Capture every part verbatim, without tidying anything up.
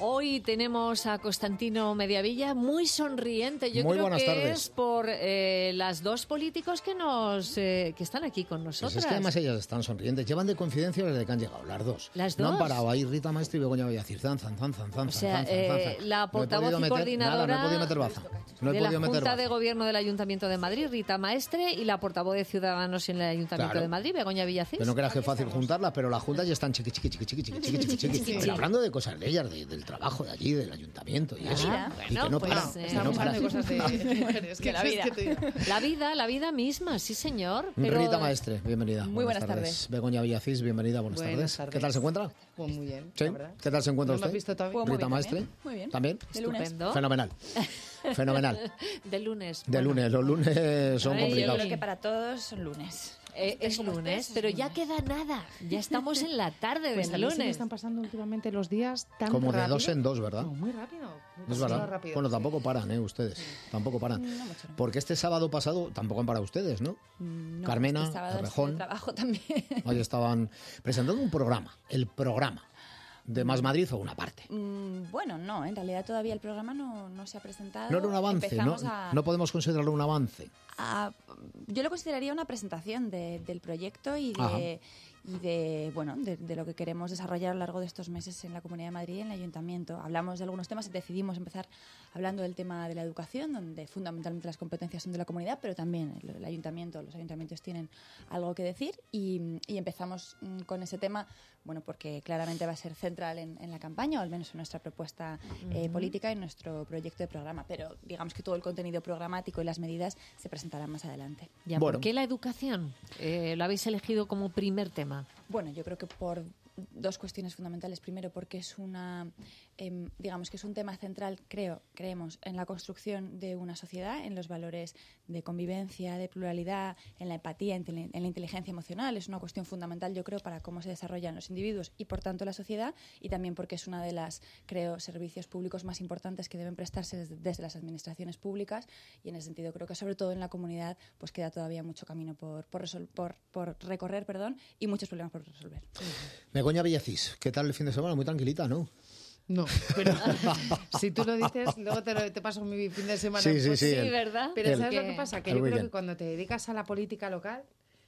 Hoy tenemos a Constantino Mediavilla muy sonriente. Yo Muy creo buenas que tardes. es por eh, las dos políticos que nos eh, que están aquí con nosotros. Pues es que además ellas están sonrientes. Llevan de confidencia desde que han llegado, las dos. ¿Las No dos? han parado ahí Rita Maestre y Begoña Villacís. Zan, zan, zan, zan, zan, O sea, zan, zan, eh, zan, zan. la No he portavoz podido y meter- coordinadora nada, no he podido meter baza. No he de la podido meter Junta baza. de Gobierno del Ayuntamiento de Madrid, Rita Maestre, y la portavoz de Ciudadanos en el Ayuntamiento Claro. de Madrid, Begoña Villacís. Que no creas que es fácil juntarlas, pero las juntas ya están chiqui, chiqui, chiqui, chiqui, chiqui, chiqui, chiqui, chiqui, chiqui. Pero hablando de cosas de ellas, de- del trabajo de allí, del ayuntamiento y eso. Ah, Y bueno, que no pues, paran, eh, que no Estamos hablando de paran. cosas de mujeres. Que la quieres vida. que te diga? La vida, la vida misma, sí señor. Pero Rita Maestre, bienvenida. Muy buenas tardes. Begoña Villacís, bienvenida, buenas, Buenas tardes. tardes. ¿Qué tal se encuentra? Pues muy bien, ¿Sí? la verdad. ¿Qué tal se encuentra ¿No me usted? has visto todavía? Pues muy Rita bien Maestre. también, muy bien. ¿También? De lunes. Estupendo. Fenomenal. Fenomenal. De lunes. De Bueno, lunes, los lunes son Ay, Yo complicados. creo que para todos son lunes. eh, es Como lunes, ustedes, pero es ya lunes. queda nada. Ya estamos en la tarde Pues a del mí se me lunes. están pasando últimamente los días tan Como de rápido. dos en dos, ¿verdad? No, muy rápido. Es demasiado verdad. rápido. Bueno, tampoco paran, ¿eh? Ustedes. Tampoco paran. No mucho, no. Porque este sábado pasado tampoco han parado ustedes, ¿no? No, Carmena, este sábado Errejón. estoy de trabajo también. Ahí estaban presentando un programa. El programa de Más Madrid o una parte. Mm, bueno, no, en realidad todavía el programa no, no se ha presentado. No era un avance, no, Empezamos a- no podemos considerarlo un avance. a- yo lo consideraría una presentación de- del proyecto y Ajá. de, y de bueno de, de lo que queremos desarrollar a lo largo de estos meses en la Comunidad de Madrid y en el Ayuntamiento. Hablamos de algunos temas y decidimos empezar hablando del tema de la educación, donde fundamentalmente las competencias son de la comunidad, pero también el, el Ayuntamiento, los ayuntamientos tienen algo que decir y, y empezamos mm, con ese tema, bueno, porque claramente va a ser central en, en la campaña, o al menos en nuestra propuesta eh, política y en nuestro proyecto de programa, pero digamos que todo el contenido programático y las medidas se presentarán más adelante. Ya, Bueno. ¿por qué la educación? Eh, lo habéis elegido como primer tema. Bueno, yo creo que por dos cuestiones fundamentales. Primero, porque es una, eh, digamos que es un tema central, creo, creemos, en la construcción de una sociedad, en los valores de convivencia, de pluralidad, en la empatía, en, en la inteligencia emocional. Es una cuestión fundamental, yo creo, para cómo se desarrollan los individuos y, por tanto, la sociedad. Y también porque es una de las, creo, servicios públicos más importantes que deben prestarse desde, desde las administraciones públicas. Y en ese sentido, creo que sobre todo en la comunidad, pues queda todavía mucho camino por, por, resol- por, por recorrer, perdón, y muchos problemas por resolver. Begoña Villacís, ¿qué tal el fin de semana? Muy tranquilita, ¿no? No, pero si tú lo dices, luego te, lo- te paso mi fin de semana. Sí, sí, pues, sí. Sí, el- ¿verdad? Pero El- ¿sabes lo que pasa? Que el yo creo weekend. que cuando te dedicas a la política local,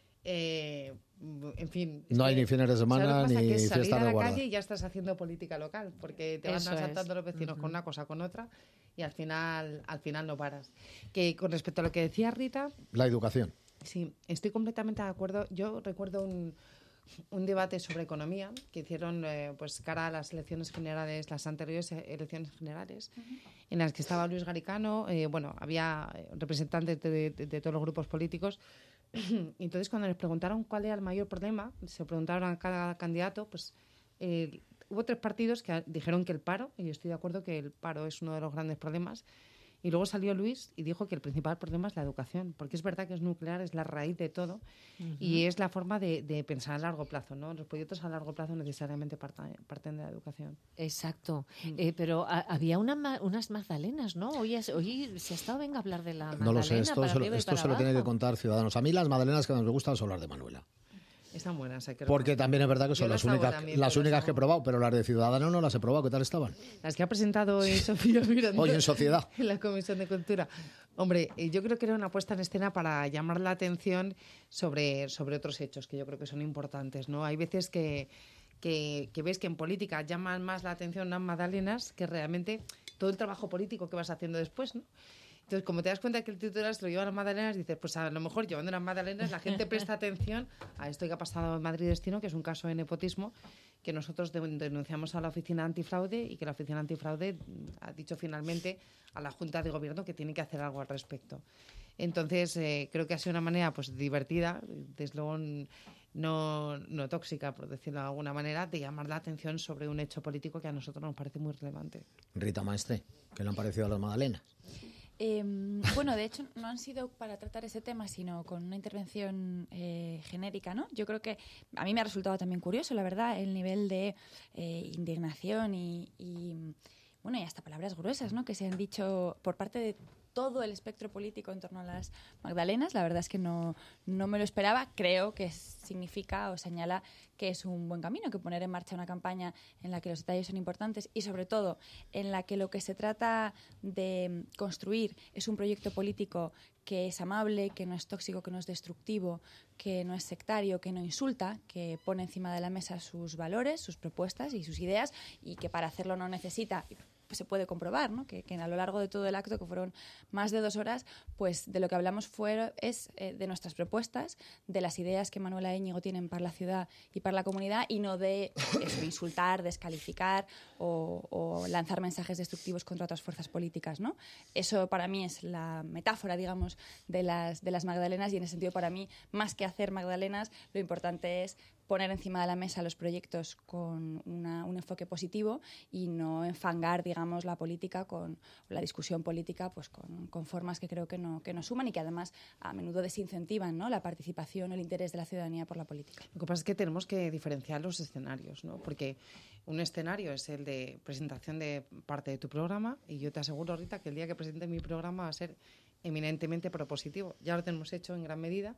eh, en fin... es No hay que- ni fines de semana ¿sabes lo que pasa? ni Que es salir fiestas a de la guarda. calle y ya estás haciendo política local, porque te van Eso es. saltando los vecinos con una cosa, con otra, y al final, al final no paras. Que con respecto a lo que decía Rita, La educación. sí, estoy completamente de acuerdo. Yo recuerdo un, un debate sobre economía que hicieron eh, pues cara a las elecciones generales, las anteriores eh, elecciones generales, en las que estaba Luis Garicano, eh, bueno, había eh, representantes de, de- de todos los grupos políticos. Entonces, cuando les preguntaron cuál era el mayor problema, se preguntaron a cada candidato, pues eh, hubo tres partidos que dijeron que el paro, y yo estoy de acuerdo que el paro es uno de los grandes problemas. Y luego salió Luis y dijo que el principal problema es la educación, porque es verdad que es nuclear, es la raíz de todo y es la forma de, de pensar a largo plazo, ¿no? Los proyectos a largo plazo necesariamente partan, parten de la educación. Exacto. Eh, pero a- había una ma- unas magdalenas, ¿no? Hoy, es- hoy se ha estado, venga, a hablar de la magdalena. No lo sé, esto, para se, lo- arriba y esto para se lo tiene que abajo. contar Ciudadanos. A mí las magdalenas que más me gustan son las de Manuela. Están buenas, hay que Porque reconocer. también es verdad que son Yo las las hago únicas, también, las yo las únicas hago. que he probado, pero las de Ciudadanos no las he probado. ¿Qué tal estaban? Las que ha presentado hoy Sofía Miranda Hoy en Sociedad. en la Comisión de Cultura. Hombre, eh, yo creo que era una puesta en escena para llamar la atención sobre, sobre otros hechos que yo creo que son importantes, ¿no? Hay veces que, que, que ves que en política llaman más la atención unas magdalenas que realmente todo el trabajo político que vas haciendo después, ¿no? Entonces, como te das cuenta que el titular se lo lleva a las magdalenas, dices, pues a lo mejor llevando las magdalenas la gente presta atención a esto que ha pasado en Madrid Destino, que es un caso de nepotismo, que nosotros de- denunciamos a la Oficina Antifraude y que la Oficina Antifraude mm, ha dicho finalmente a la Junta de Gobierno que tiene que hacer algo al respecto. Entonces, eh, creo que ha sido una manera pues divertida, desde luego n- no, no tóxica, por decirlo de alguna manera, de llamar la atención sobre un hecho político que a nosotros nos parece muy relevante. Rita Maestre, ¿qué le han parecido a las magdalenas? Eh, bueno, de hecho, no han sido para tratar ese tema, sino con una intervención eh, genérica, ¿no? Yo creo que a mí me ha resultado también curioso, la verdad, el nivel de eh, indignación y, y, bueno, y hasta palabras gruesas, ¿no? Que se han dicho por parte de todo el espectro político en torno a las Magdalenas. La verdad es que no, no me lo esperaba. Creo que significa o señala que es un buen camino, que poner en marcha una campaña en la que los detalles son importantes y, sobre todo, en la que lo que se trata de construir es un proyecto político que es amable, que no es tóxico, que no es destructivo, que no es sectario, que no insulta, que pone encima de la mesa sus valores, sus propuestas y sus ideas, y que para hacerlo no necesita... Pues se puede comprobar, ¿no? que, que a lo largo de todo el acto, que fueron más de dos horas, pues de lo que hablamos fue, es eh, de nuestras propuestas, de las ideas que Manuela e Íñigo tienen para la ciudad y para la comunidad, y no de eso, insultar, descalificar o, o lanzar mensajes destructivos contra otras fuerzas políticas, ¿no? Eso para mí es la metáfora, digamos, de las, de las Magdalenas, y en ese sentido para mí, más que hacer Magdalenas, lo importante es poner encima de la mesa los proyectos con una, un enfoque positivo y no enfangar, digamos, la política con la discusión política, pues con, con formas que creo que no, que no suman y que además a menudo desincentivan, ¿no?, la participación o el interés de la ciudadanía por la política. Lo que pasa es que tenemos que diferenciar los escenarios, ¿no? Porque un escenario es el de presentación de parte de tu programa, y yo te aseguro, Rita, que el día que presente mi programa va a ser eminentemente propositivo. Ya lo tenemos hecho en gran medida.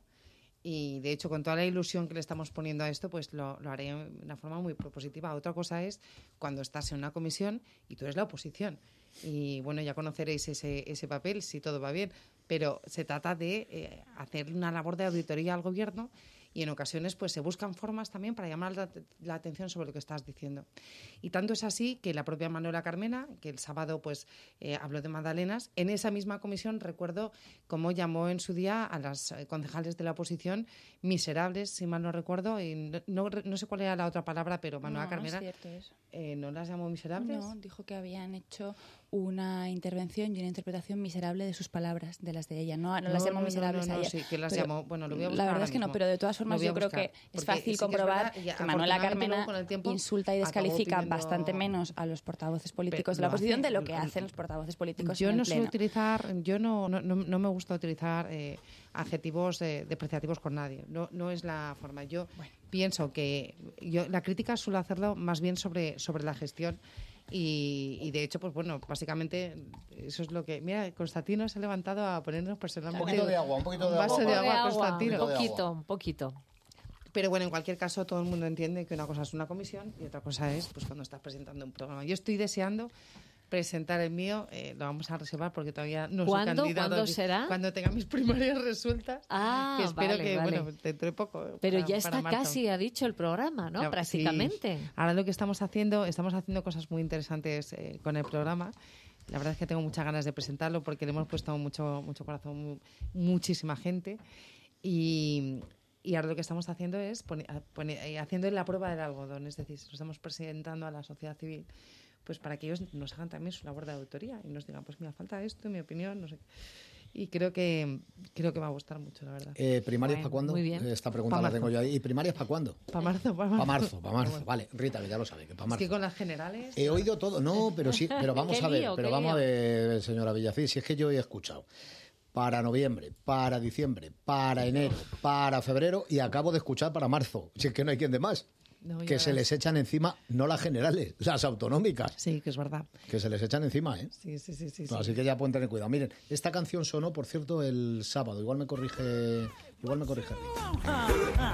Y, de hecho, con toda la ilusión que le estamos poniendo a esto, pues lo, lo haré de una forma muy propositiva. Otra cosa es cuando estás en una comisión y tú eres la oposición. Y, bueno, ya conoceréis ese, ese papel, si todo va bien. Pero se trata de eh, hacer una labor de auditoría al Gobierno, y en ocasiones pues se buscan formas también para llamar la, la atención sobre lo que estás diciendo. Y tanto es así que la propia Manuela Carmena, que el sábado pues eh, habló de Magdalenas, en esa misma comisión recuerdo cómo llamó en su día a las concejales de la oposición miserables, si mal no recuerdo, y no, no, no sé cuál era la otra palabra, pero Manuela no, Carmena... No es cierto eso. Eh, ¿No las llamó miserables? No, dijo que habían hecho una intervención y una interpretación miserable de sus palabras, de las de ella. No, no, no las llamó no, miserables no, no, a ella. Sí, que las pero llamó... Bueno, lo voy a buscar La verdad ahora es que mismo. no, pero de todas formas yo creo que es fácil sí comprobar que, que, es que Manuela Carmena tiempo, insulta y descalifica pidiendo... bastante menos a los portavoces políticos pero de la oposición hace, de lo que lo, hacen los portavoces políticos yo en no el pleno. Suelo utilizar, yo no, no, no, no me gusta utilizar eh, adjetivos eh, depreciativos con nadie. No, no es la forma. Yo bueno. pienso que yo la crítica suelo hacerlo más bien sobre, sobre la gestión. Y, y de hecho, pues bueno, básicamente eso es lo que... Mira, Constantino se ha levantado a ponernos personalmente... Un poquito de agua, un poquito de un vaso agua. de agua, agua, Constantino. Un poquito, un poquito. Pero bueno, en cualquier caso, todo el mundo entiende que una cosa es una comisión y otra cosa es pues cuando estás presentando un programa. Yo estoy deseando presentar el mío, eh, lo vamos a reservar porque todavía no soy candidato. ¿Cuándo será? Cuando tenga mis primarias resueltas. Ah, que espero vale, que, vale. bueno, dentro de poco. Pero para, ya está para casi, ha dicho el programa, ¿no? Ya, Prácticamente. Sí. Ahora lo que estamos haciendo, estamos haciendo cosas muy interesantes eh, con el programa. La verdad es que tengo muchas ganas de presentarlo porque le hemos puesto mucho, mucho corazón, mu muchísima gente. Y... Y ahora lo que estamos haciendo es pone, pone, haciendo la prueba del algodón, es decir, nos estamos presentando a la sociedad civil pues para que ellos nos hagan también su labor de auditoría y nos digan, pues mira, falta esto, en mi opinión, no sé. Y creo que creo que va a gustar mucho, la verdad. Eh, ¿Primarias Bueno, para cuándo? muy bien. Esta pregunta Pa la marzo. tengo yo ahí. ¿Y primarias para cuándo? Para marzo, para marzo. Para marzo, para marzo. Vale, Rita, que ya lo sabe, que para Es marzo. que con las generales... He oído todo, no, pero sí, pero vamos Qué a ver, lío, pero qué vamos a lío. ver, señora Villacís, si es que yo he escuchado para noviembre, para diciembre, para enero, para febrero y acabo de escuchar para marzo. Si es que no hay quien de más. No, que ya se ves. les echan encima, no las generales, las autonómicas. Sí, que es verdad. Que se les echan encima, ¿eh? Sí, sí, sí. sí, No, sí. así que ya pueden tener cuidado. Miren, esta canción sonó, por cierto, el sábado. Igual me corrige, igual me corrige Rita.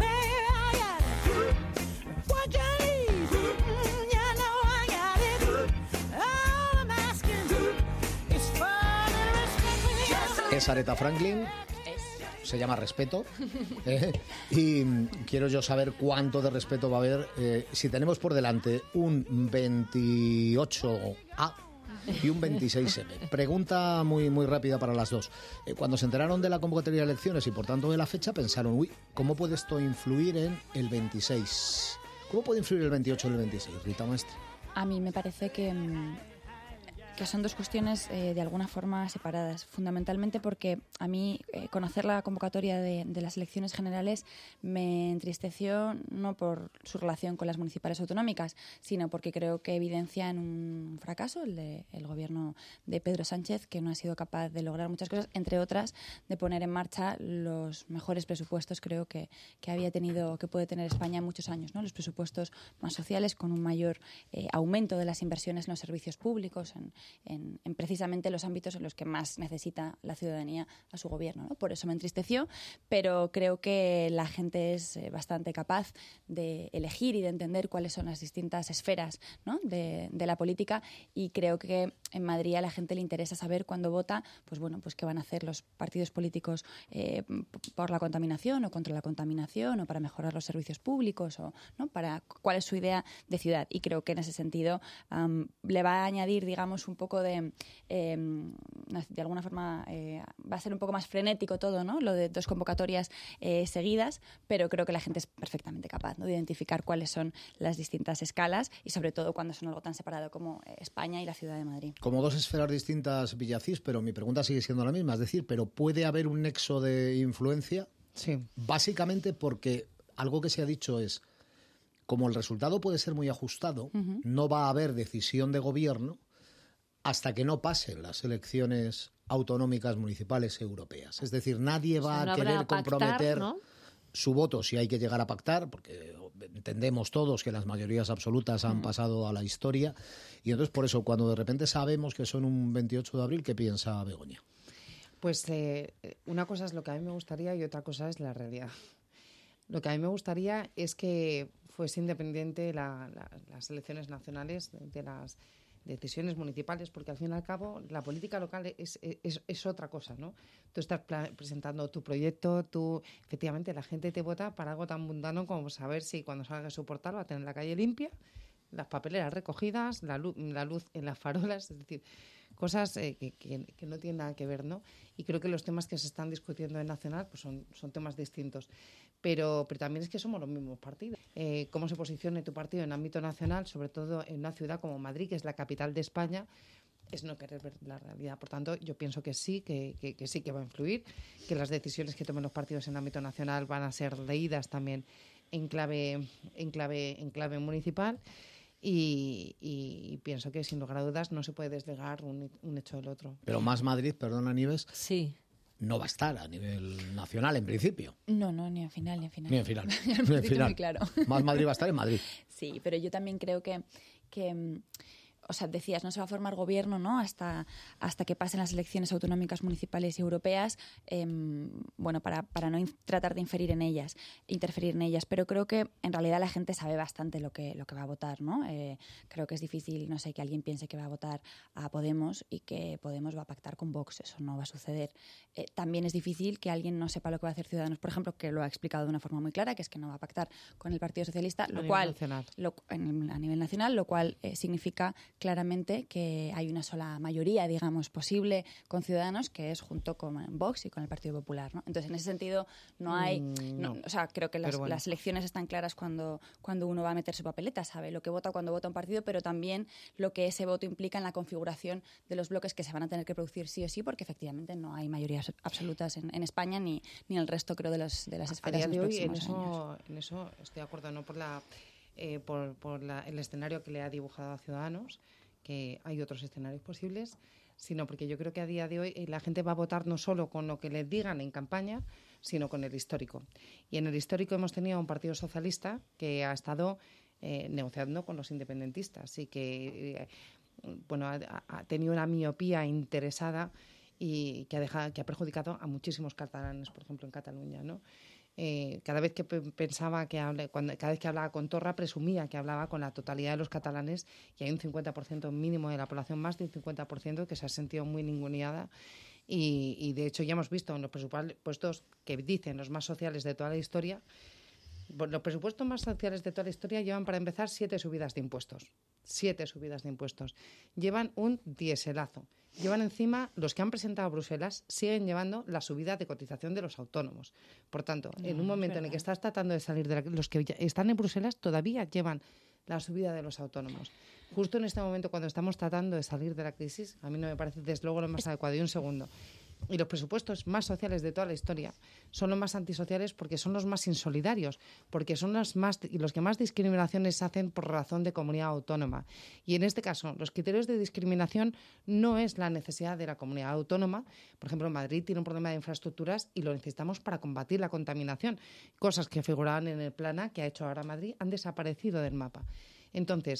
Es Aretha Franklin. Se llama Respeto. ¿eh? Y mm, quiero yo saber cuánto de respeto va a haber. Eh, si tenemos por delante un veintiocho A y un veintiséis eme. Pregunta muy, muy rápida para las dos. Eh, cuando se enteraron de la convocatoria de elecciones y por tanto de la fecha, pensaron, uy, ¿cómo puede esto influir en el veintiséis? ¿Cómo puede influir el veintiocho en el veintiséis, Rita Maestre? A mí me parece que, que son dos cuestiones eh, de alguna forma separadas, fundamentalmente porque a mí eh, conocer la convocatoria de, de las elecciones generales me entristeció no por su relación con las municipales autonómicas, sino porque creo que evidencian un fracaso, el del de, gobierno de Pedro Sánchez, que no ha sido capaz de lograr muchas cosas, entre otras de poner en marcha los mejores presupuestos creo que, que había tenido, que puede tener España en muchos años, ¿no? Los presupuestos más sociales, con un mayor eh, aumento de las inversiones en los servicios públicos, en en, en precisamente los ámbitos en los que más necesita la ciudadanía a su gobierno, ¿no? Por eso me entristeció, pero creo que la gente es eh, bastante capaz de elegir y de entender cuáles son las distintas esferas, ¿no? de, de la política, y creo que en Madrid a la gente le interesa saber cuando vota, pues bueno, pues qué van a hacer los partidos políticos eh, por la contaminación o contra la contaminación o para mejorar los servicios públicos o no para cuál es su idea de ciudad. Y creo que en ese sentido um, le va a añadir, digamos, un poco de eh, de alguna forma eh, va a ser un poco más frenético todo, ¿no? Lo de dos convocatorias eh, seguidas, pero creo que la gente es perfectamente capaz, ¿no? De identificar cuáles son las distintas escalas y sobre todo cuando son algo tan separado como España y la ciudad de Madrid. Como dos esferas distintas, Villacís, pero mi pregunta sigue siendo la misma, es decir, ¿pero puede haber un nexo de influencia? Sí. Básicamente porque algo que se ha dicho es, como el resultado puede ser muy ajustado, uh-huh. no va a haber decisión de gobierno hasta que no pasen las elecciones autonómicas, municipales, europeas. Es decir, nadie va o sea, no a querer a pactar, comprometer ¿no? su voto si hay que llegar a pactar, porque entendemos todos que las mayorías absolutas han uh-huh. pasado a la historia, y entonces por eso cuando de repente sabemos que son un veintiocho de abril, ¿qué piensa Begoña? Pues eh, una cosa es lo que a mí me gustaría y otra cosa es la realidad. Lo que a mí me gustaría es que fuese independiente la, la, las elecciones nacionales de, de las decisiones municipales, porque al fin y al cabo la política local es, es, es otra cosa, ¿no? Tú estás presentando tu proyecto, tú, efectivamente, la gente te vota para algo tan mundano como saber si cuando salga su portal va a tener la calle limpia, las papeleras recogidas, la luz, la luz en las farolas, es decir, cosas eh, que, que, que no tienen nada que ver, ¿no? Y creo que los temas que se están discutiendo en Nacional pues son, son temas distintos. Pero, pero también es que somos los mismos partidos. Eh, cómo se posicione tu partido en ámbito nacional, sobre todo en una ciudad como Madrid, que es la capital de España, es no querer ver la realidad. Por tanto, yo pienso que sí, que, que, que sí que va a influir, que las decisiones que tomen los partidos en ámbito nacional van a ser leídas también en clave, en clave, en clave municipal. Y, y pienso que, sin lugar a dudas, no se puede desligar un, un hecho del otro. Pero Más Madrid, perdona, Nieves, sí. no va a estar a nivel nacional, en principio. No, no, ni en final, ni en final. Ni en final. ni en final. Muy claro. Más Madrid va a estar en Madrid. Sí, pero yo también creo que... que o sea, decías, no se va a formar gobierno, ¿no? Hasta, hasta que pasen las elecciones autonómicas, municipales y europeas, eh, bueno, para, para no tratar de inferir en ellas, interferir en ellas. Pero creo que en realidad la gente sabe bastante lo que, lo que va a votar, ¿no? Eh, creo que es difícil, no sé, que alguien piense que va a votar a Podemos y que Podemos va a pactar con Vox. Eso no va a suceder. Eh, también es difícil que alguien no sepa lo que va a hacer Ciudadanos, por ejemplo, que lo ha explicado de una forma muy clara, que es que no va a pactar con el Partido Socialista, lo a cual, nivel nacional. Lo, en, a nivel nacional, lo cual eh, significa claramente que hay una sola mayoría, digamos, posible con Ciudadanos, que es junto con Vox y con el Partido Popular, ¿no? Entonces, en ese sentido, no hay... Mm, no. No, o sea, creo que las, bueno. las elecciones están claras cuando, cuando uno va a meter su papeleta, sabe lo que vota cuando vota un partido, pero también lo que ese voto implica en la configuración de los bloques que se van a tener que producir sí o sí, porque efectivamente no hay mayorías absolutas en, en España ni, ni en el resto, creo, de, los, de las esferas a día de los hoy, en próximos eso, años. En eso estoy de acuerdo, no por la... Eh, por, por la, el escenario que le ha dibujado a Ciudadanos, que hay otros escenarios posibles, sino porque yo creo que a día de hoy eh, la gente va a votar no solo con lo que les digan en campaña, sino con el histórico. Y en el histórico hemos tenido un Partido Socialista que ha estado eh, negociando con los independentistas y que eh, bueno, ha, ha tenido una miopía interesada y que ha, dejado, que ha perjudicado a muchísimos catalanes, por ejemplo, en Cataluña, ¿no? Eh, cada vez que pensaba que hable, cuando, cada vez que hablaba con Torra presumía que hablaba con la totalidad de los catalanes, y hay un cincuenta por ciento mínimo de la población, más de un cincuenta por ciento que se ha sentido muy ninguneada y, y de hecho ya hemos visto en los presupuestos que dicen los más sociales de toda la historia, los presupuestos más sociales de toda la historia llevan, para empezar, siete subidas de impuestos siete subidas de impuestos, llevan un dieselazo. Llevan encima, los que han presentado a Bruselas siguen llevando la subida de cotización de los autónomos. Por tanto, no, en un momento en el que estás tratando de salir de la, los que están en Bruselas todavía llevan la subida de los autónomos. Justo en este momento, cuando estamos tratando de salir de la crisis, a mí no me parece desde luego lo más adecuado. Y un segundo. Y los presupuestos más sociales de toda la historia son los más antisociales porque son los más insolidarios, porque son los, más, y los que más discriminaciones hacen por razón de comunidad autónoma. Y en este caso, los criterios de discriminación no es la necesidad de la comunidad autónoma. Por ejemplo, Madrid tiene un problema de infraestructuras y lo necesitamos para combatir la contaminación. Cosas que figuraban en el Plana que ha hecho ahora Madrid han desaparecido del mapa. Entonces,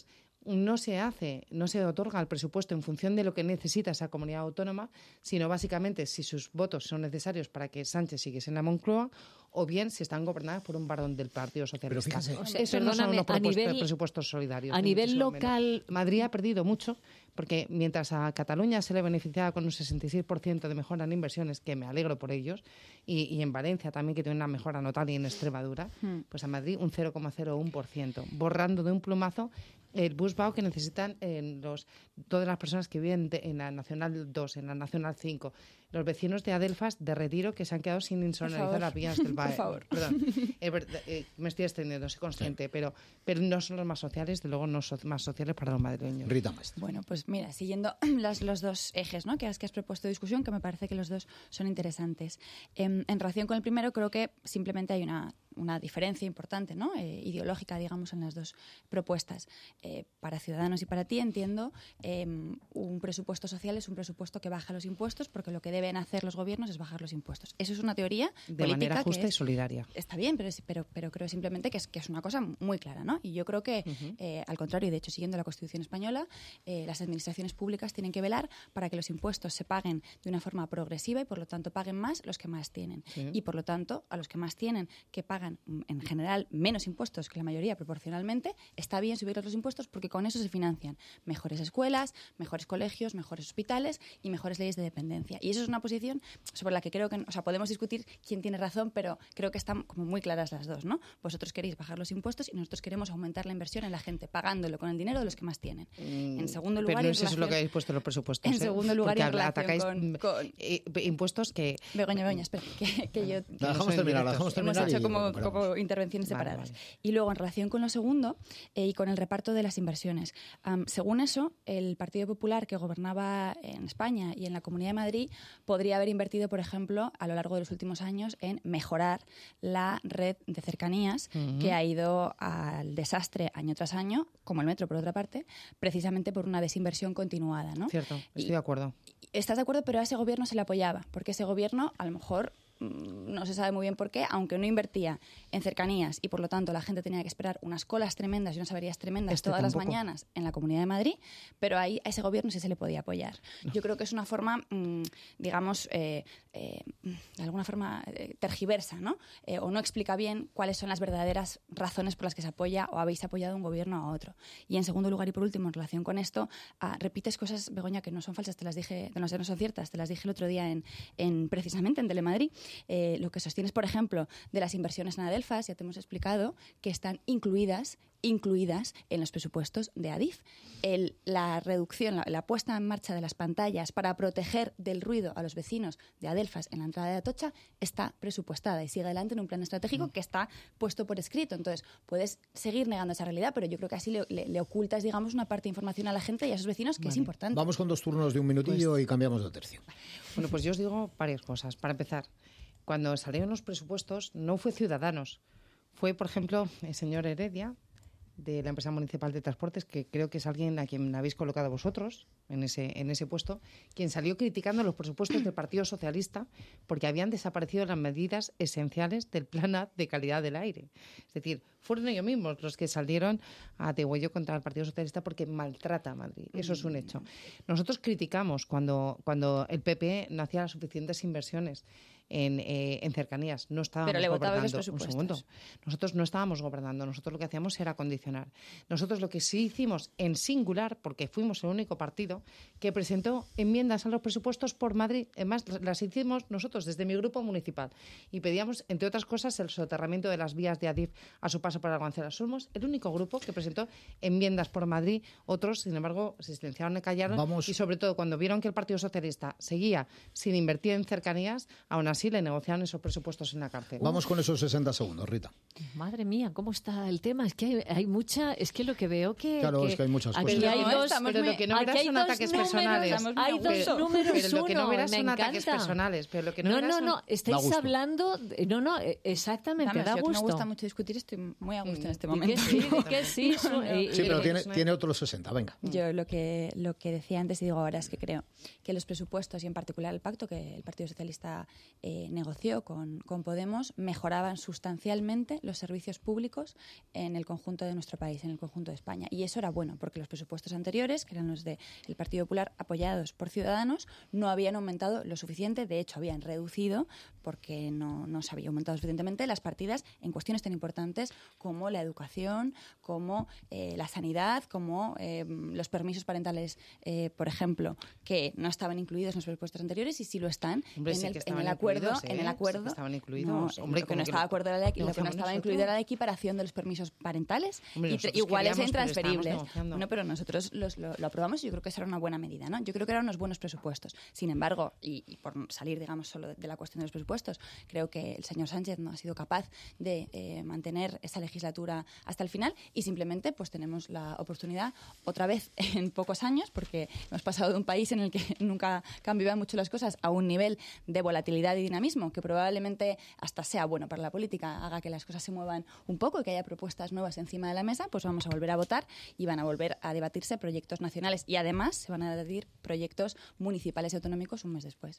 no se hace, no se otorga el presupuesto en función de lo que necesita esa comunidad autónoma, sino básicamente si sus votos son necesarios para que Sánchez siguiese en la Moncloa, o bien si están gobernadas por un varón del Partido Socialista. Pero fíjate, o sea, Eso no son perdóname, unos a nivel- presupuestos solidarios. a ni nivel muchísimo local- menos. Madrid ha perdido mucho, porque mientras a Cataluña se le beneficiaba con un sesenta y seis por ciento de mejora en inversiones, que me alegro por ellos, y, y en Valencia también, que tiene una mejora notable, y en Extremadura, Hmm. pues a Madrid un cero coma cero uno por ciento, borrando de un plumazo el busbao que necesitan en los, todas las personas que viven de- en la Nacional dos, en la Nacional cinco, los vecinos de Adelfas, de Retiro, que se han quedado sin insonorizar favor. las vías del Por Bae. favor. Perdón, es verdad, eh, me estoy extendiendo, soy consciente, pero, pero no son los más sociales, de luego no son más sociales para los madrileños. Rita Maestre. Bueno, pues mira, siguiendo las, los dos ejes, ¿no?, que has, que has propuesto de discusión, que me parece que los dos son interesantes. En, en relación con el primero, creo que simplemente hay una, una diferencia importante, ¿no?, eh, ideológica, digamos, en las dos propuestas. Eh, para Ciudadanos y para ti, entiendo, eh, un presupuesto social es un presupuesto que baja los impuestos, porque lo que deben hacer los gobiernos es bajar los impuestos. Eso es una teoría De política manera justa que y es, solidaria. está bien, pero, es- pero, pero creo simplemente que es, que es una cosa muy clara, ¿no? Y yo creo que, eh, al contrario, y de hecho, siguiendo la Constitución española, eh, las administraciones públicas tienen que velar para que los impuestos se paguen de una forma progresiva y, por lo tanto, paguen más los que más tienen. Sí. Y, por lo tanto, a los que más tienen, que pagan, mm, en general, menos impuestos que la mayoría proporcionalmente, está bien subirles los impuestos, porque con eso se financian mejores escuelas, mejores colegios, mejores hospitales y mejores leyes de dependencia. Y eso es una posición sobre la que creo que, o sea, podemos discutir quién tiene razón, pero creo que están como muy claras las dos, ¿no? Vosotros queréis bajar los impuestos y nosotros queremos aumentar la inversión en la gente, pagándolo con el dinero de los que más tienen. En segundo lugar, Pero no en es eso lo relación- que habéis puesto en los presupuestos. En ¿eh? segundo lugar, Porque en relación atacáis con- mm, con- eh, impuestos que... Begoña, Begoña, espera, que, que yo... La dejamos son terminar, la directos. dejamos Hemos terminar. hecho y como, recuperamos. como intervenciones Vale, separadas. vale. Y luego, en relación con lo segundo eh, y con el reparto de las inversiones. Am, según eso, el Partido Popular, que gobernaba en España y en la Comunidad de Madrid, podría haber invertido, por ejemplo, a lo largo de los últimos años en mejorar la red de cercanías, Ujú. que ha ido al desastre año tras año, como el metro, por otra parte, precisamente por una desinversión continuada, ¿no? Cierto, estoy Y- de acuerdo. ¿Estás de acuerdo? Pero a ese gobierno se le apoyaba, porque ese gobierno, a lo mejor, mm, no se sabe muy bien por qué, aunque no invertía en cercanías y, por lo tanto, la gente tenía que esperar unas colas tremendas y unas averías tremendas Este todas las tampoco. mañanas en la Comunidad de Madrid, pero ahí a ese gobierno sí se le podía apoyar. Yo creo que es una forma, mm, digamos, eh, eh, de alguna forma eh, tergiversa, ¿no? Eh, o no explica bien cuáles son las verdaderas razones por las que se apoya o habéis apoyado a un gobierno a otro. Y, en segundo lugar y por último, en relación con esto, ah, repites cosas, Begoña, que no son falsas, te las dije, no, no son ciertas, te las dije el otro día en, en precisamente en Telemadrid. Eh, lo que sostienes, por ejemplo, de las inversiones en Adelfas, ya te hemos explicado que están incluidas incluidas en los presupuestos de Adif. El, la reducción, la, la puesta en marcha de las pantallas para proteger del ruido a los vecinos de Adelfas en la entrada de Atocha está presupuestada y sigue adelante en un plan estratégico que está puesto por escrito. Entonces, puedes seguir negando esa realidad, pero yo creo que así le, le, le ocultas, digamos, una parte de información a la gente y a esos vecinos que es importante. Vamos con dos turnos de un minutillo y cambiamos de tercio. Bueno, pues yo os digo varias cosas. Para empezar, cuando salieron los presupuestos no fue Ciudadanos, fue, por ejemplo, el señor Heredia, de la empresa municipal de transportes, que creo que es alguien a quien habéis colocado vosotros en ese, en ese puesto, quien salió criticando los presupuestos del Partido Socialista porque habían desaparecido las medidas esenciales del Plan A de calidad del aire. Es decir, fueron ellos mismos los que salieron a degüello contra el Partido Socialista porque maltrata a Madrid. Eso es un hecho. Nosotros criticamos cuando, cuando el P P no hacía las suficientes inversiones en, eh, en cercanías. No estábamos Pero le votabais los gobernando. Un presupuestos. segundo. Nosotros no estábamos gobernando. Nosotros lo que hacíamos era condicionar. Nosotros lo que sí hicimos en singular, porque fuimos el único partido que presentó enmiendas a los presupuestos por Madrid. Además, las hicimos nosotros desde mi grupo municipal. Y pedíamos, entre otras cosas, el soterramiento de las vías de Adif a su paso por Algancera. Somos el único grupo que presentó enmiendas por Madrid. Otros, sin embargo, se silenciaron y callaron. Vamos. Y sobre todo, cuando vieron que el Partido Socialista seguía sin invertir en cercanías, aún así le negociaron esos presupuestos en la cárcel. Vamos con esos sesenta segundos, Rita. Madre mía, ¿cómo está el tema? Es que hay, hay mucha... Es que lo que veo que... Claro, es que hay muchas aquí cosas. hay No, dos, estamos pero muy- lo que no aquí verás hay son dos ataques números, personales. Estamos muy Hay a dos gusto. números Pero lo que no uno, verás me son ataques encanta. personales. Pero lo que no, No, verás no, son- no, Da estáis gusto. hablando... de- No, no, eh, exactamente, Además, da yo que gusto. me gusta mucho discutir, estoy muy a gusto en este Di momento. que sí, di que sí. No, no, no. y- Sí, y- pero y- tiene, es una- tiene otros sesenta, venga. Yo lo que, lo que decía antes y digo ahora es que creo que los presupuestos y en particular el pacto que el Partido Socialista eh, negoció con, con Podemos mejoraban sustancialmente los servicios públicos en el conjunto de nuestro país, en el conjunto de España. Y eso era bueno, porque los presupuestos anteriores, que eran los del Partido Popular apoyados por Ciudadanos, no habían aumentado lo suficiente. De hecho, habían reducido, porque no, no se había aumentado suficientemente, las partidas en cuestiones tan importantes como la educación, como eh, la sanidad, como eh, los permisos parentales, eh, por ejemplo, que no estaban incluidos en los presupuestos anteriores y sí lo están. Hombre, en, sí el, que en el acuerdo, ¿eh? en el acuerdo, sí que estaban incluidos. No, Hombre, lo que no que estaba no, acuerdo era la, lo que no estaba nosotros. incluido era la equiparación de los permisos parentales. Hombre, y tra- nosotros iguales e queríamos, pero intransferibles. estábamos negociando. No, pero nosotros los, lo, lo aprobamos y yo creo que esa era una buena medida, ¿no? Yo creo que eran unos buenos presupuestos. Sin embargo, y, y por salir, digamos, solo de, de la cuestión de los presupuestos, creo que el señor Sánchez no ha sido capaz de eh, mantener esa legislatura hasta el final y simplemente pues tenemos la oportunidad otra vez en pocos años, porque hemos pasado de un país en el que nunca cambiaban mucho las cosas a un nivel de volatilidad y dinamismo que probablemente hasta sea bueno para la política, haga que las cosas se muevan un poco y que haya propuestas nuevas encima de la mesa. Pues vamos a volver a votar y van a volver a debatirse proyectos nacionales y además se van a debatir proyectos municipales y autonómicos un mes después.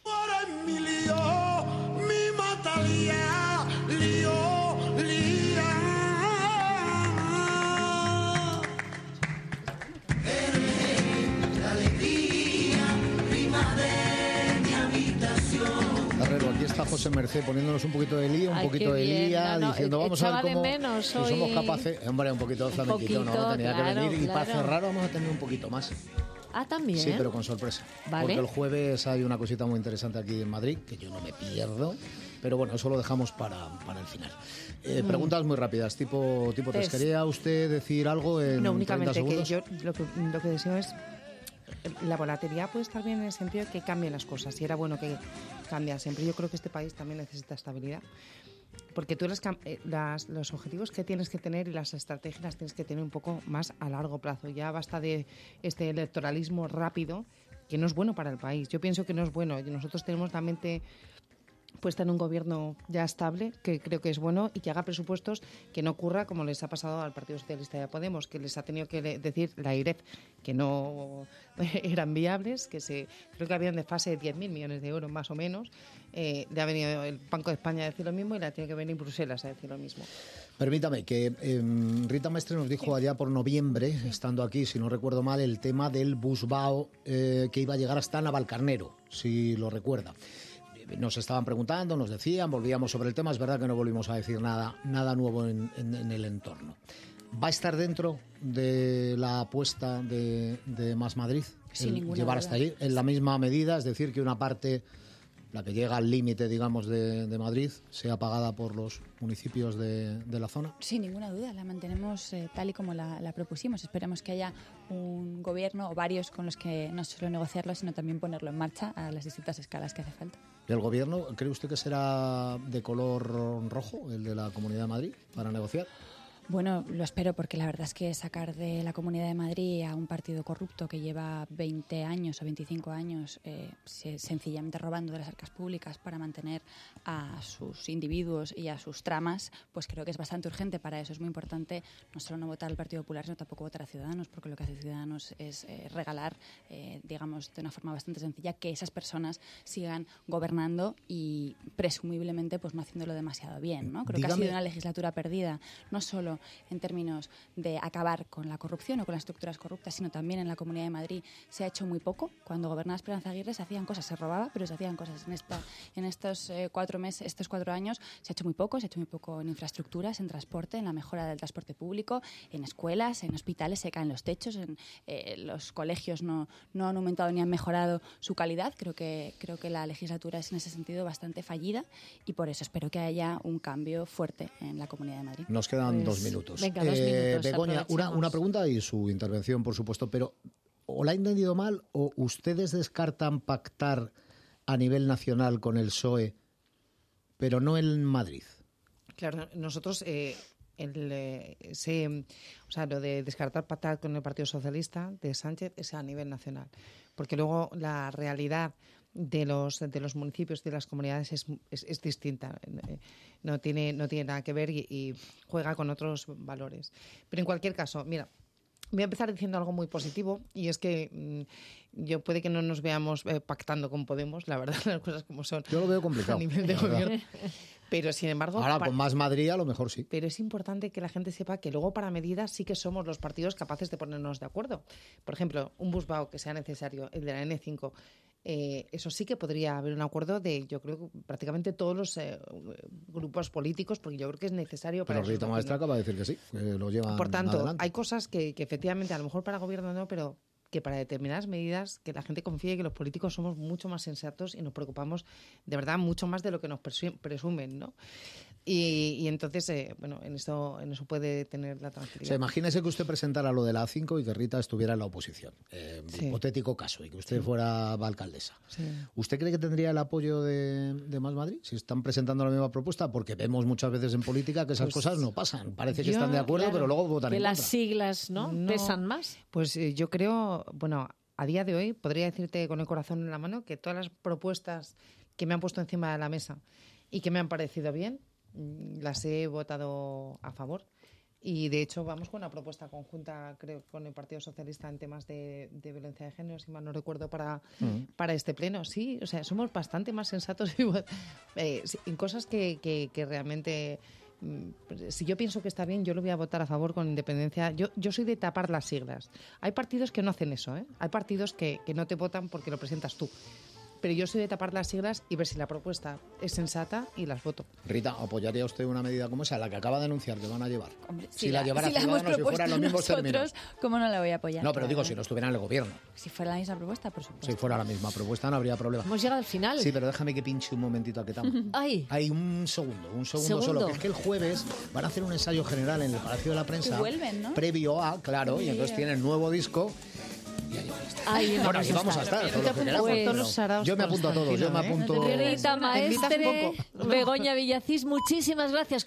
Herrero, aquí está José Mercé poniéndonos un poquito de lía, un Ay, poquito qué de bien. lía, No, no, diciendo vamos a echaba ver de cómo menos si somos hoy. capaces. Hombre, un poquito de flamenquito, ¿no? poquito, Tenía claro, que venir y para claro. cerrar vamos a tener un poquito más. Ah, también. Sí, pero con sorpresa. Vale. Porque el jueves hay una cosita muy interesante aquí en Madrid, que yo no me pierdo. Pero bueno, eso lo dejamos para, para el final. Eh, preguntas muy rápidas, tipo, tipo test. Test. ¿Quería usted decir algo en No, treinta únicamente que segundos? yo lo que, lo que deseo es la volatilidad puede estar bien en el sentido de que cambien las cosas y era bueno que cambia siempre. Yo creo que este país también necesita estabilidad porque tú las, las, los objetivos que tienes que tener y las estrategias las tienes que tener un poco más a largo plazo. Ya basta de este electoralismo rápido que no es bueno para el país. Yo pienso que no es bueno. Nosotros tenemos la mente puesta en un gobierno ya estable, que creo que es bueno, y que haga presupuestos que no ocurra como les ha pasado al Partido Socialista y a Podemos, que les ha tenido que decir la I R E F que no eran viables, que se creo que habían de fase de diez mil millones de euros más o menos. Eh, ya ha venido el Banco de España a decir lo mismo y la tiene que venir Bruselas a decir lo mismo. Permítame, que eh, Rita Maestre nos dijo allá por noviembre, estando aquí, si no recuerdo mal, el tema del Busbao eh, que iba a llegar hasta Navalcarnero, si lo recuerda. Nos estaban preguntando, nos decían, volvíamos sobre el tema. Es verdad que no volvimos a decir nada, nada nuevo en, en, en el entorno. ¿Va a estar dentro de la apuesta de, de Más Madrid? Sin ninguna llevar duda. hasta allí en la misma medida, es decir, que una parte, la que llega al límite, digamos, de, de Madrid, sea pagada por los municipios de, de la zona. Sin ninguna duda, la mantenemos eh, tal y como la, la propusimos. Esperemos que haya un gobierno o varios con los que no solo negociarlo, sino también ponerlo en marcha a las distintas escalas que hace falta. ¿El gobierno cree usted que será de color rojo, el de la Comunidad de Madrid, para negociar? Bueno, lo espero porque la verdad es que sacar de la Comunidad de Madrid a un partido corrupto que lleva veinte años o veinticinco años eh, se- sencillamente robando de las arcas públicas para mantener a sus individuos y a sus tramas, pues creo que es bastante urgente. Para eso es muy importante no solo no votar al Partido Popular, sino tampoco votar a Ciudadanos, porque lo que hace Ciudadanos es eh, regalar, eh, digamos, de una forma bastante sencilla, que esas personas sigan gobernando y presumiblemente pues no haciéndolo demasiado bien, ¿no? Creo que ha Dígame- sido una legislatura perdida, no solo en términos de acabar con la corrupción o con las estructuras corruptas, sino también en la Comunidad de Madrid se ha hecho muy poco. Cuando gobernaba Esperanza Aguirre se hacían cosas, se robaba, pero se hacían cosas. En esta, en estos eh, cuatro meses, estos cuatro años se ha hecho muy poco, se ha hecho muy poco en infraestructuras, en transporte, en la mejora del transporte público, en escuelas, en hospitales se caen los techos, en eh, los colegios no, no han aumentado ni han mejorado su calidad. Creo que creo que la legislatura es en ese sentido bastante fallida y por eso espero que haya un cambio fuerte en la Comunidad de Madrid. Nos quedan Pues, dos minutos. venga, dos Eh, minutos, Begoña, una, aprovechemos. una pregunta y su intervención, por supuesto, pero ¿o la he entendido mal o ustedes descartan pactar a nivel nacional con el P S O E, pero no en Madrid? Claro, nosotros eh, el, eh, ese, o sea, lo de descartar pactar con el Partido Socialista de Sánchez es a nivel nacional, porque luego la realidad de los de los municipios, de las comunidades es, es, es distinta, eh, no tiene no tiene nada que ver y, y juega con otros valores. Pero en cualquier caso, mira, Voy a empezar diciendo algo muy positivo, y es que mmm, yo puede que no nos veamos eh, pactando con Podemos, la verdad, las cosas como son. Yo lo veo complicado. A nivel de gobierno. Pero, sin embargo... Ahora, para... con Más Madrid, a lo mejor sí. Pero es importante que la gente sepa que luego, para medidas, sí que somos los partidos capaces de ponernos de acuerdo. Por ejemplo, un busvao que sea necesario, el de la ene cinco... Eh, eso sí que podría haber un acuerdo de, yo creo, prácticamente todos los eh, grupos políticos, porque yo creo que es necesario para... Pero Rita Maestre acaba de decir que sí, que lo llevan Por tanto, adelante. hay cosas que, que efectivamente, a lo mejor para el gobierno no, pero que para determinadas medidas, que la gente confíe que los políticos somos mucho más sensatos y nos preocupamos de verdad mucho más de lo que nos presumen, ¿no? Y, y entonces, eh, bueno, en eso, en eso puede tener la tranquilidad. O sea, imagínese que usted presentara lo de la A cinco y que Rita estuviera en la oposición. Eh, Sí. Hipotético caso, y que usted Sí. fuera alcaldesa. Sí. ¿Usted cree que tendría el apoyo de, de Más Madrid si están presentando la misma propuesta? Porque vemos muchas veces en política que esas Pues cosas no pasan. Parece que yo, están de acuerdo, claro, pero luego votan Que en las contra. siglas, ¿no? No. Pesan más. Pues eh, yo creo, bueno, a día de hoy podría decirte con el corazón en la mano que todas las propuestas que me han puesto encima de la mesa y que me han parecido bien, mm, las he votado a favor. Y de hecho vamos con una propuesta conjunta, creo, con el Partido Socialista en temas de, de violencia de género, si mal no recuerdo, para, Mm. para este pleno. Sí, o sea, somos bastante más sensatos igual, eh, sí, en cosas que, que, que realmente... mm, Si yo pienso que está bien, yo lo voy a votar a favor con independencia. Yo, yo soy de tapar las siglas. Hay partidos que no hacen eso, ¿eh? Hay partidos que, que no te votan porque lo presentas tú. Pero yo soy de tapar las siglas y ver si la propuesta es sensata y las voto. Rita, ¿apoyaría usted una medida como esa, la que acaba de anunciar que van a llevar? Hombre, si, la, llevara si la hemos Ciudadanos, si fuera en los mismos propuesto términos. nosotros, ¿cómo no la voy a apoyar? No, pero digo, Claro. si no estuviera en el gobierno. Si fuera la misma propuesta, por supuesto. Si fuera la misma propuesta, no habría problema. Hemos llegado al final. Sí, pero déjame que pinche un momentito a que estamos. Ay, Hay un segundo, un segundo, Segundo. solo, que es que el jueves van a hacer un ensayo general en el Palacio de la Prensa. Y vuelven, ¿no? Previo a, claro, y Sí. entonces tienen nuevo disco. Y ahí van a estar. ay, Bueno, aquí vamos a estar. Pero con te lo que apuntas queramos, a todos pero los saraos Yo me apunto a todo, yo me Constantino, ¿eh? apunto. No te pierdas Rita Te invitas un Maestre, poco. Begoña Villacís, muchísimas gracias.